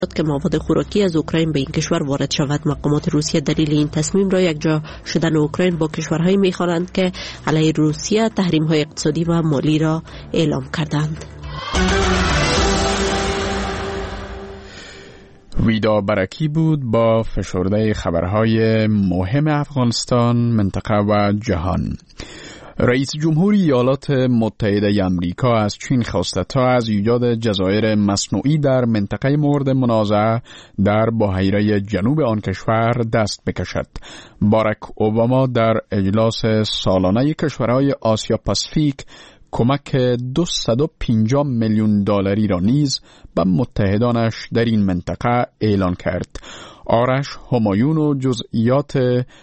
که مواد خوراکی از اوکراین به این کشور وارد شود. مقامات روسیه دلیل این تصمیم را یکجا شدن اوکراین با کشورهایی می‌خوانند که علیه روسیه تحریم‌های اقتصادی و مالی را اعلام کردند. ویدا برکی بود با فشرده خبرهای مهم افغانستان، منطقه و جهان. رئیس جمهور ایالات متحده آمریکا از چین خواسته تا از ایجاد جزایر مصنوعی در منطقه مورد منازعه در بحیره جنوب آن کشور دست بکشد. باراک اوباما در اجلاس سالانه کشورهای آسیا پاسیفیک کمک 250 میلیون دلاری را نیز به متحدانش در این منطقه اعلان کرد. آرش همایون و جزئیات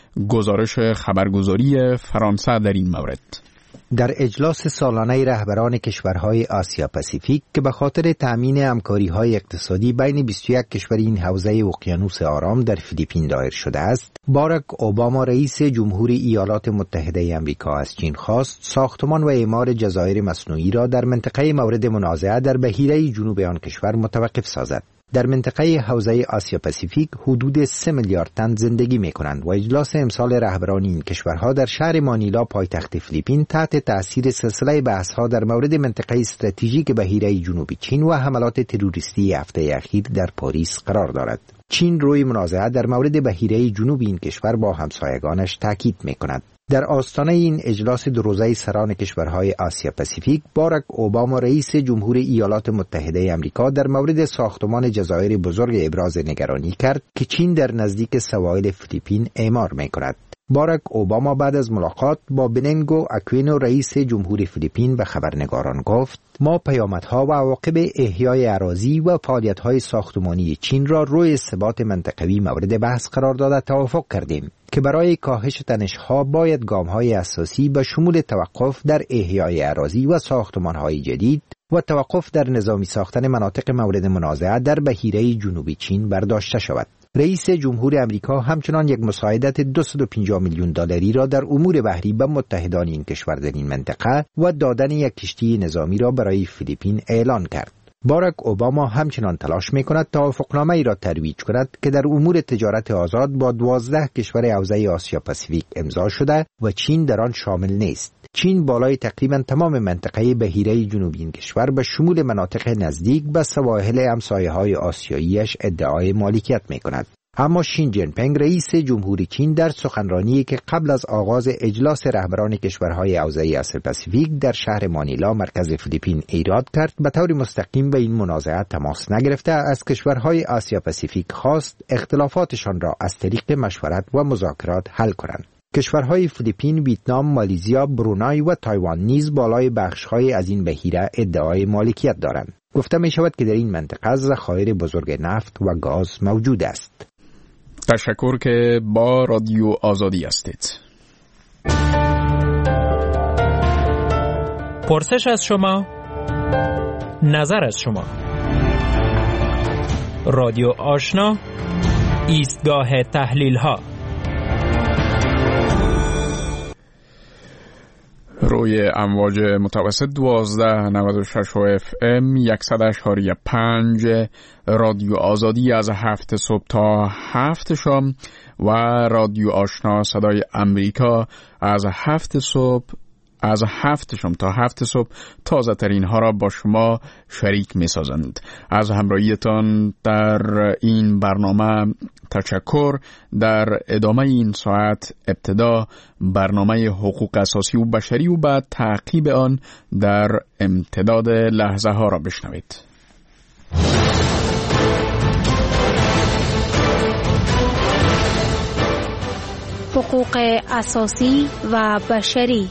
گزارش خبرگزاری فرانسه در این مورد. در اجلاس سالانه رهبران کشورهای آسیا پاسیفیک که به خاطر تأمین همکاری‌های اقتصادی بین 21 کشور این حوزه اقیانوس آرام در فیلیپین دایر شده است، باراک اوباما رئیس جمهور ایالات متحده آمریکا از چین خواست ساختمان و اعمار جزایر مصنوعی را در منطقه مورد منازعه در بحیره جنوب آن کشور متوقف سازد. در منطقه حوزه آسیا پاسیفیک حدود 3 میلیارد تن زندگی می‌کنند و اجلاس امسال رهبران این کشورها در شهر مانیلا پایتخت فیلیپین تحت تأثیر سلسله بحث‌ها در مورد منطقه استراتژیک بحیره جنوبی چین و حملات تروریستی هفته اخیر در پاریس قرار دارد. چین روی منازعه در مورد بحیره جنوبی این کشور با همسایگانش تاکید می‌کند. در آستانه این اجلاس دو روزه سران کشورهای آسیا پاسیفیک، باراک اوباما رئیس جمهور ایالات متحده آمریکا در مورد ساختمان جزایر بزرگ ابراز نگرانی کرد که چین در نزدیک سواحل فیلیپین اعمار می‌کند. باراک اوباما بعد از ملاقات با بننگو اکوینو رئیس جمهور فیلیپین به خبرنگاران گفت: ما پیامدها و عواقب احیای اراضی و فعالیت‌های ساختمانی چین را روی ثبات منطقوی مورد بحث قرار داده توافق کردیم که برای کاهش تنش‌ها باید گام‌های اساسی به شمول توقف در احیای اراضی و ساختمان‌های جدید و توقف در نظامی ساختن مناطق مورد منازعه در بحیره جنوبی چین برداشته شود. رئیس جمهور امریکا همچنان یک مساعدت 250 میلیون دلاری را در امور بحری به متحدان این کشور در این منطقه و دادن یک کشتی نظامی را برای فیلیپین اعلان کرد. باراک اوباما همچنان تلاش می‌کند توافقنامه‌ای را ترویج کند که در امور تجارت آزاد با 12 کشور حوزه آسیا پاسیفیک امضا شده و چین در آن شامل نیست. چین بالای تقریباً تمام منطقه بحیره جنوبی این کشور به شمول مناطق نزدیک به سواحل همسایه‌های آسیایی‌اش ادعای مالکیت می‌کند. اما شین جین پنگ رئیس جمهوری چین در سخنرانی که قبل از آغاز اجلاس رهبران کشورهای حوزه آسیا پاسیفیک در شهر مانیلا مرکز فیلیپین ایراد کرد، به طور مستقیم به این منازعه تماس نگرفته از کشورهای آسیا پاسیفیک خواست اختلافاتشان را از طریق مشورت و مذاکرات حل کنند. کشورهای فیلیپین، ویتنام، مالزی، برونای و تایوان نیز بالای بخش‌های از این بحیره ادعای مالکیت دارند. گفته می شود که در این منطقه ذخایر بزرگ نفت و گاز موجود است. تشکر که با رادیو آزادی هستید. پرسش از شما، نظر از شما. رادیو آشنا، ایستگاه تحلیل ها. روی امواج متوسط 1296 و FM 100.5 رادیو آزادی از 7 صبح تا 7 شام و رادیو آشنا صدای امریکا از 7 شام تا 7 صبح تازه ترین ها را با شما شریک می سازند. از همراهیتان در این برنامه تشکر. در ادامه این ساعت ابتدا برنامه حقوق اساسی و بشری و بعد تعقیب آن در امتداد لحظه ها را بشنوید. حقوق اساسی و بشری.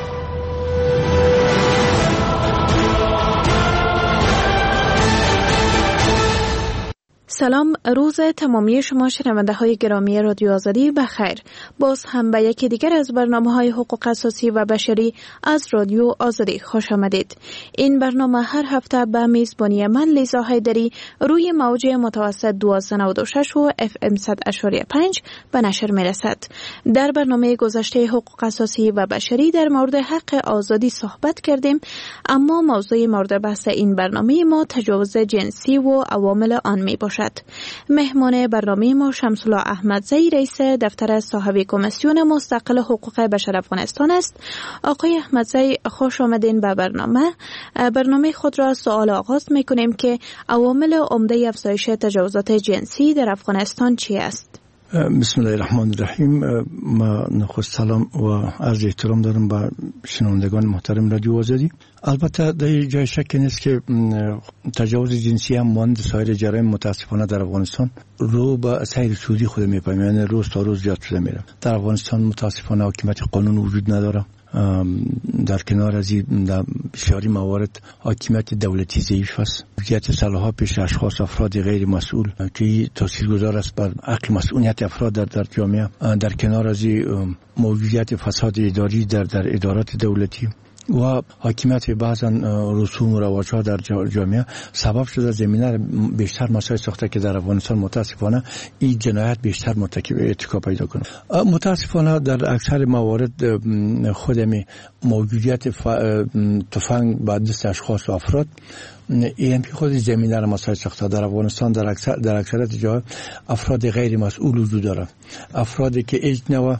سلام، روز تمامی شما شنونده های گرامی رادیو آزادی بخیر. باز هم به یکی دیگر از برنامه های حقوق اساسی و بشری از رادیو آزادی خوش آمدید. این برنامه هر هفته به میزبانی من لیزا حیدری روی موج متوسط 1296 و FM 100.5 به نشر می رسد. در برنامه گذشته حقوق اساسی و بشری در مورد حق آزادی صحبت کردیم، اما موضوع مورد بحث این برنامه ما تجاوز جنسی و عوامل آن می باشد. باشد. مهمان برنامه ما شمس الله احمدزی رئیس دفتر صاحب کمیسیون مستقل حقوق بشر افغانستان است. آقای احمدزی خوش آمدین به برنامه خود را سوال آغاز میکنیم که عوامل عمده افزایش تجاوزات جنسی در افغانستان چی است؟ بسم الله الرحمن الرحیم. ما نخست سلام و عرض احترام دارم به شنوندگان محترم رادیو آزادی. البته در جای شک نیست که تجاوز جنسی هم مانند سایر جرایم متاسفانه در افغانستان رو به سیر سودی خود میپیمه، یعنی روز تا روز زیاد شده میره. در افغانستان متاسفانه حاکمیت قانون وجود نداره. در کنار از این در بسیاری موارد حاکمیت دولتی ضعیف است. موجودیت سلاح‌ها پیش اشخاص افراد غیر مسئول که تاثیرگذار است بر حق مسئولیت افراد در جامعه. در کنار از این موجودیت فساد اداری در ادارات دولتی و حاکمیت بعضا رسوم و رواج‌ها در جامعه سبب شده زمینه بیشتر مسائل ساخته که در افغانستان متاسفانه این جنایت بیشتر ارتکاب پیدا کنه. متاسفانه در اکثر موارد خودمی موجودیت تفنگ به دست اشخاص و افراد این خود زمینه را مسائل ساخته. در افغانستان در اکثریت جاها افراد غیر مسئول وجود دارند، افرادی که هیچ نوع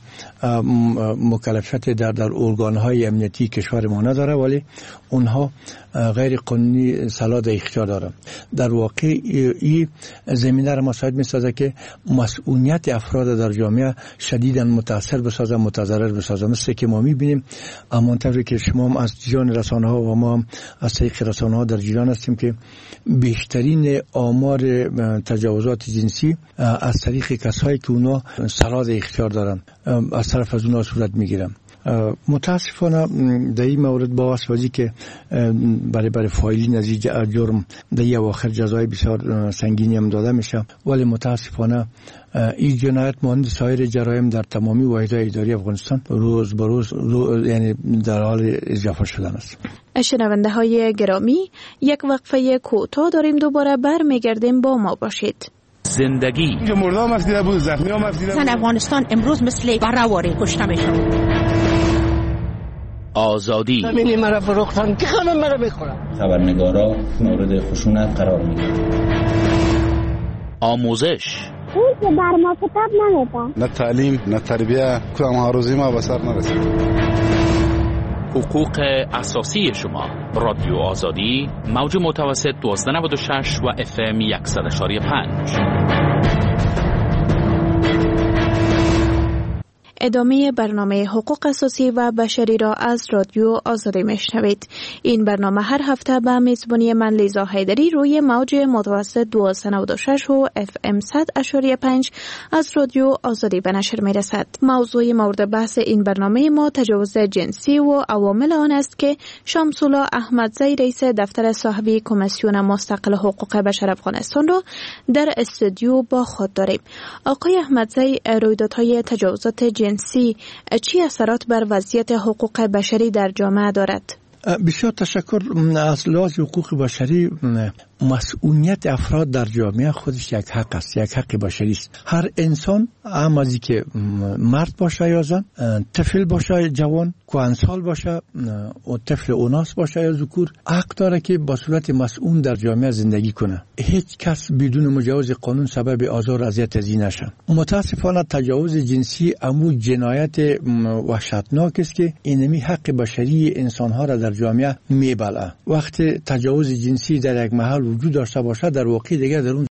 مکلفیت در ارگان‌های امنیتی کشور ما نداره ولی اونها غیر قانونی سلاح اختیار دارند. در واقع این زمینه را مساعد می‌سازه که مسئولیت افراد در جامعه شدیداً متاثر بسازه، متضرر بسازه. مثل که ما می‌بینیم همانطوری که شما هم از جریان رسانه‌ها و ما هم از طریق رسانه‌ها در جریان هستیم که بیشترین آمار تجاوزات جنسی از طریق کسایی که اونا سلاح اختیار دارن از طرف از اونا صورت میگیرن. متاسفانه در این مورد با واسطه که برای فاعلین از جرم در این اواخر جزای بسیار سنگینی هم داده میشه، ولی متاسفانه این جنایت مانند سایر جرایم در تمامی واحدهای اداری افغانستان روز به روز یعنی در حال اضافه شدن است. شنونده های گرامی، یک وقفه کوتاه داریم، دوباره برمیگردیم، با ما باشید. زندگی مردم هم دیده بود، زخمی هم دیده بود. افغانستان امروز مثل بره‌واره کشته میشه. آزادی همین مرا فروختن که همه مرا میخورن. خبرنگارا مورد خشونت قرار میگیرن. آموزش اون که بر ما کتاب نمیدن، نه تعلیم نه تربیه، کدام هاروزی ما به سر نرسید. حقوق اساسی شما. رادیو آزادی، موج متوسط 1296 و FM 100.5. ادامه برنامه حقوق اساسی و بشری را از رادیو آزادی میشنوید. این برنامه هر هفته به میزبانی من لیزا حیدری روی موج متوسط 1296 و FM 100.5 از رادیو آزادی به نشر میرسد. موضوع مورد بحث این برنامه ما تجاوز جنسی و عوامل آن است که شمس الله احمدزی رئیس دفتر صاحب کمیسیون مستقل حقوق بشر افغانستان را در استودیو با خود داریم. آقای احمدزی، رویدادهای تجاوزات جنسی چی اثرات بر وضعیت حقوق بشری در جامعه دارد؟ بسیار تشکر. از لحاظ حقوق بشری مسئولیت افراد در جامعه خودش یک حق است، یک حق بشری است. هر انسان، هم از که مرد باشه یا زن، طفل باشه جوان، کهنسال باشه و طفل اوناس باشه یا ذکور، حق داره که با صورت مسئول در جامعه زندگی کنه. هیچ کس بدون مجاز قانون سبب آزار و اذیت از این نشه. متاسفانه تجاوز جنسی امو جنایت وحشتناک است که اینمی حق بشری انسانها را در جامعه میبلعه. وقتی تجاوز جنسی در یک محل وجود داشته باشه، در واقع دیگر در اون